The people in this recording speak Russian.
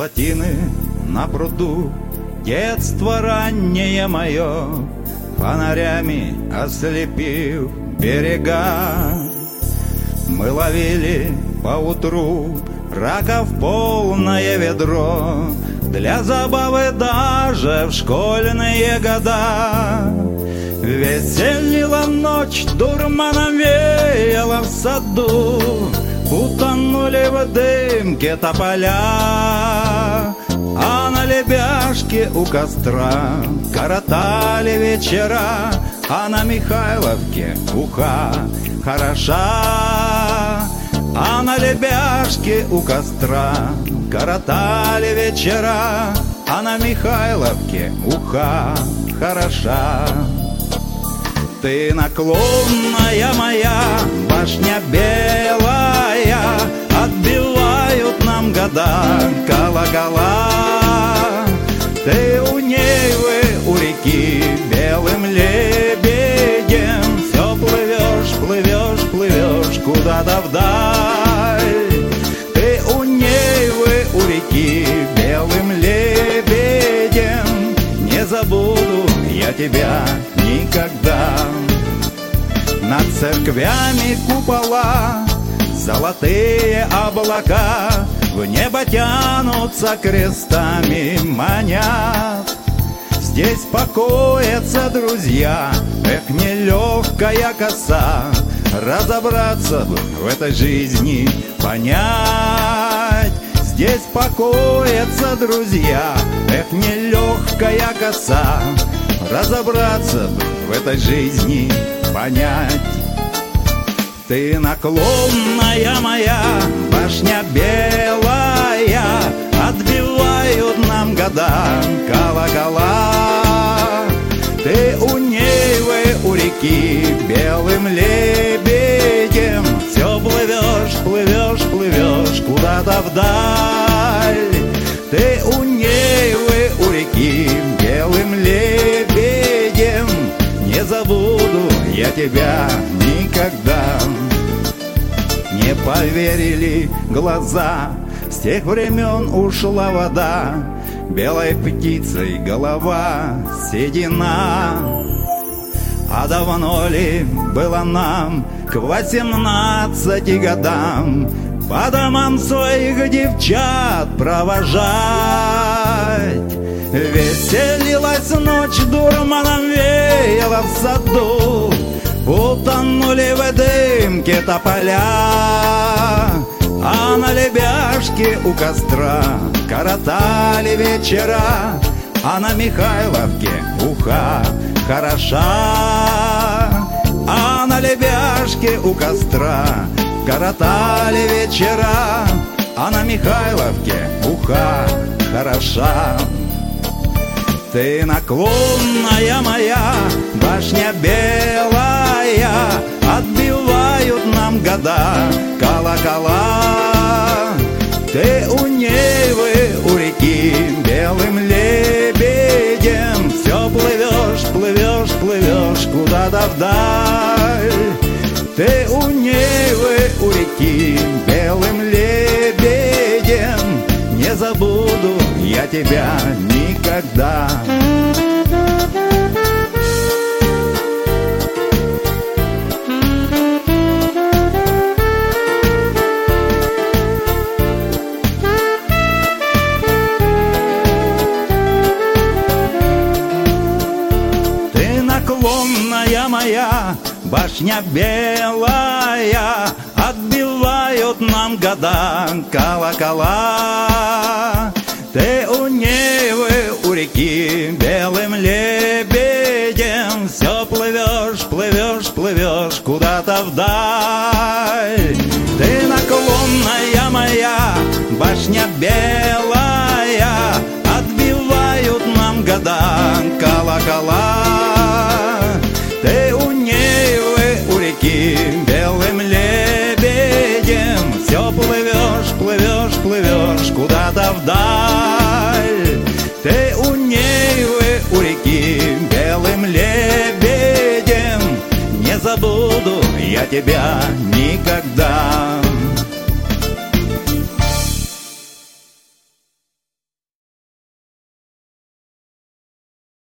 плотины на пруду, детство раннее мое, фонарями ослепив берега. Мы ловили поутру раков полное ведро, для забавы даже в школьные года. Веселила ночь, дурманом веяла в саду, утонули в дымке тополя, а на лебяжке у костра коротали вечера, а на Михайловке уха хороша. А на лебяжке у костра коротали вечера, а на Михайловке уха хороша. Ты наклонная моя, башня белая, отбивают нам года колокола. Ты у Невы, у реки белым лебедем все плывешь, плывешь, плывешь куда-то вдаль. Ты у Невы, у реки белым лебедем, не забуду я тебя никогда. Над церквями купола, золотые облака в небо тянутся, крестами манят. Здесь покоятся друзья, эх, нелегкая коса, разобраться бы в этой жизни, понять. Здесь покоятся друзья, эх, нелегкая коса, разобраться бы в этой жизни, понять. Ты наклонная моя, башня белая, отбивают нам года колокола. Ты у Невы, у реки белым лебедем все плывешь, плывешь, плывешь куда-то вдаль. Ты у Невы, у реки белым лебедем, не забуду я тебя никогда. Не поверили глаза, с тех времен ушла вода, белой птицей голова седина. А давно ли было нам к 18 годам по домам своих девчат провожать? Веселилась ночь, дурманом веяла в саду, утонули в дымке тополя, а на лебяжке у костра коротали вечера, а на Михайловке уха хороша. А на лебяжке у костра коротали вечера, а на Михайловке уха хороша. Ты наклонная моя, башня белая, отбивают нам года колокола. Ты у Невы, у реки белым лебедем все плывешь, плывешь, плывешь куда-то вдаль. Ты у Невы, у реки белым лебедем, не забуду я тебя никогда. Ты наклонная моя, башня белая, отбивают нам года колокола. Ты у Невы, у реки белым лебедем все плывешь, плывешь, плывешь куда-то вдаль. Ты наклонная моя, башня белая, отбивают нам года колокола. Ты у Невы, у реки белым лебедем все плывешь, плывешь, плывешь куда-то вдаль. Ты у Невы, у реки белым лебедем, не забуду я тебя никогда.